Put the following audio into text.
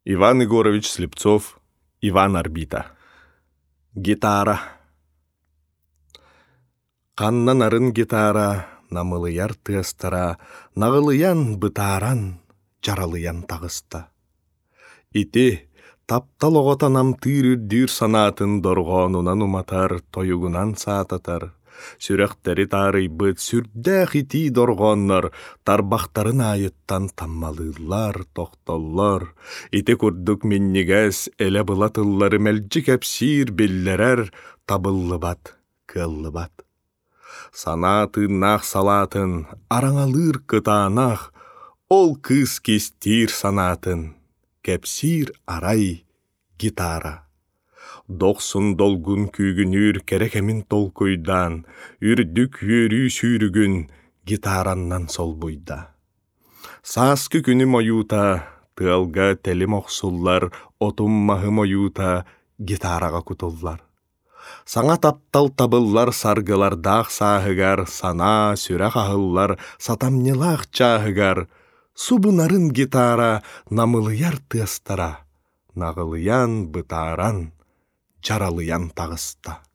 Иван Егорович Слепцов, Иван Орбита. Гитара. Қаннан арын гитара, намылыяр тыастара, нағылыян бытаран, жаралыян тағыста. Ити, таптал оғатанам тыр үрдір санатын дорғонунан уматар, тойугунан саататар. Сүрәқтері тарый бұд, сүрдәқ ити дорғоннар, тарбақтарын айыттан таммалылар, тоқтоллар. Ити күрдік меннегәс, әлі бұлатыллары мәлжі кәпсір беллерер, табыллыбат, кыллыбат. Санатын нақ салатын, араңалыр кытанақ, ол кыз кестир санатын, кәпсір арай гитара. Доқсын долгун күйгінүр керекемін толкойдан, үрдік өрі сүйрігін гитараннан сол бұйда. Саскы күні моюта, тылға тәлім оқсуллар, отым махы моюта, гитараға күтуллар. Саңа таптал табыллар саргылардақ сағығар, сана сүрәқ ағыллар, сатамнелақ чағығар, субынарын гитара намылыяр тыастара, нағылыян бытаран, жаралыян тағыста.